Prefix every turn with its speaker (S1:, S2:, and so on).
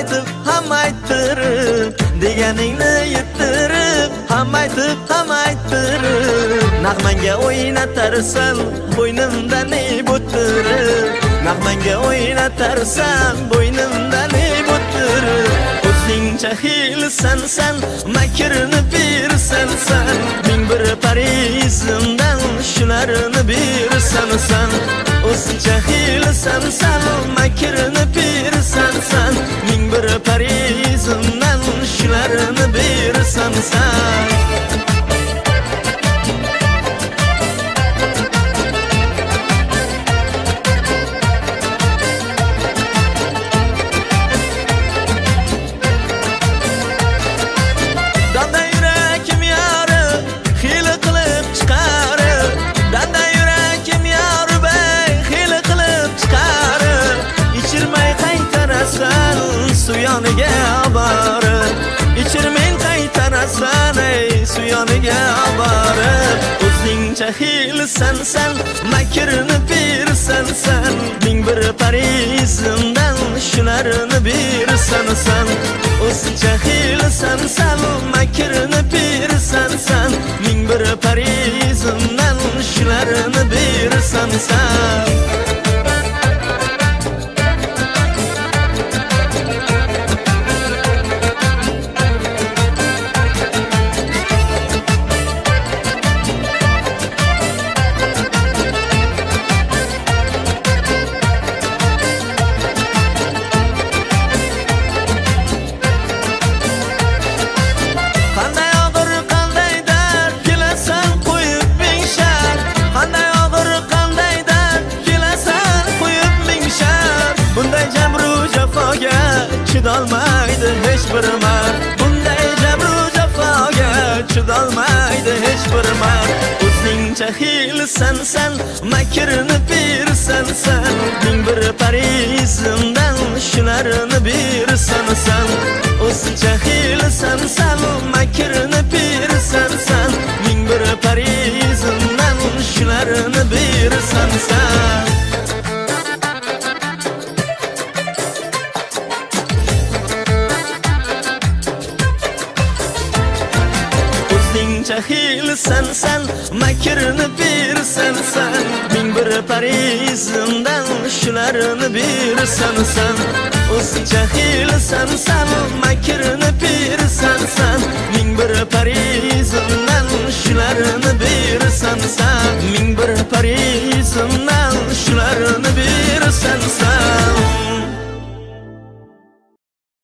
S1: aytib, hamma ayttirib, deganingni yettirib, hamma aytib, hamma ayttirib, nag'manga o'ynatarsan, bo'ynimdan bo'ttirib, nag'manga o'ynatarsan, bo'ynimdan bo'ttirib, o'zingcha hiylasan sen, makrni bersan sen, ming bir parizimdan shularni bersan sen, o'zingcha hiylasan sen, makrni bersan sen, ming bir parizimdan shularni bersan sen. Suyoniga borib, ichirmang qaytarasan, ey suyoniga borib, o'zingcha hiylasan sen, makrni bersan sen, ming bir parizimdan shularni bersan sen, o'zingcha hiylasan sen, makrni bersan sen, ming bir parizimdan shularni bersan sen. Chidolmaydi hech bir mar, bunday jabru jafoga chidolmaydi hech bir mar, o'zingcha hiylasan sen, makrni bersan sen, ming bir parizimdan shularni bersan sen, o'zingcha hiylasan sen, makrni bersan sen, ming bir parizimdan shularni bersan sen. O'zingcha hiylasan sen, makrni bersan sen, ming bir parizimdan shularni bersan sen, o'zingcha hiylasan sen, makrni bersan sen, ming bir parizimdan shularni bersan sen, ming bir parizimdan